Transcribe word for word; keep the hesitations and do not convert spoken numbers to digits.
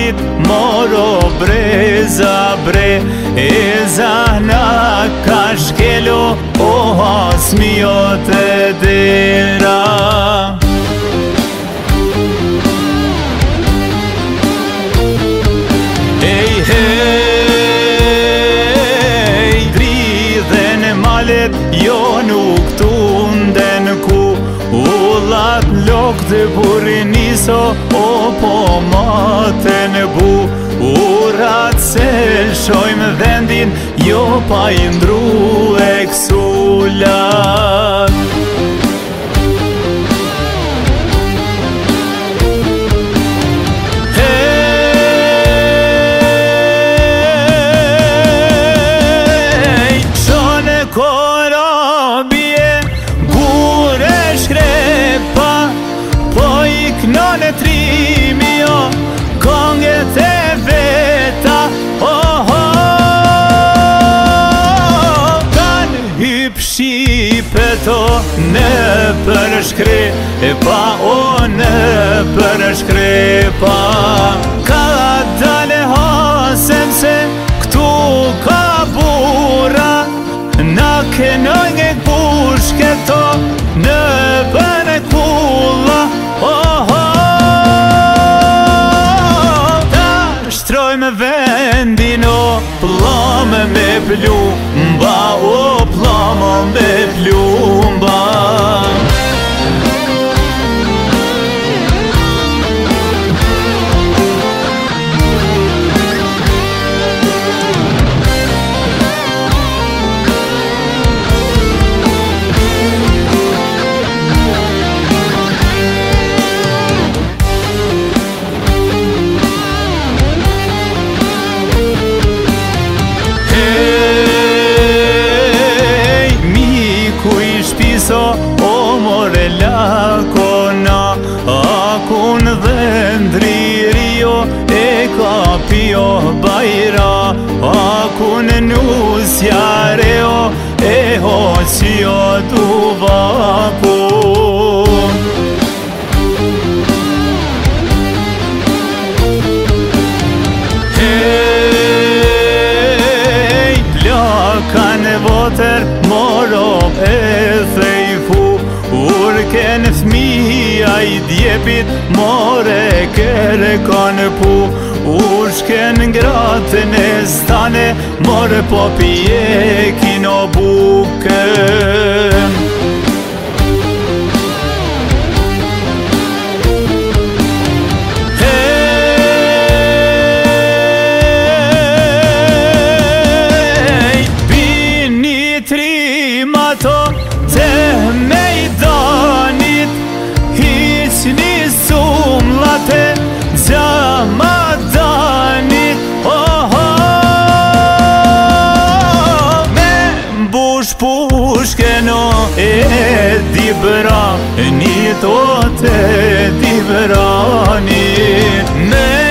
malit moro breza bre e zahna ka shkelo o hasmio te dera Ej hej dridhen malet jo nuk tunden ku Ullat lok të buriniso o po maten bu Urat se lshojmë vendin jo pa indru e ksullat Hej shone korabie gure shkrepa Po i knone trimi jo konget e veta oh, oh. Kan hyp shipeto në për shkrepa o në për shkrepa Ka dale hasem se këtu ka bura Na kënoj nge kushketo në për e kulla oh, oh. Ta shtrojmë vendin o plame me plumba O plame me plumba So o more lakona Akun dhe ndririo e kapio bajra Akun nusjareo e hoqio duvakun Hej plakan voter moro e Urken fmija i djepit more kere kanë pu Urshken ngratën e stane more po pije kino buke Hej bini trimato te mejdanit Hiqni sumlate gjamadanit oh, oh. Me mbush pushkeno e dibra Nito te dibrani Me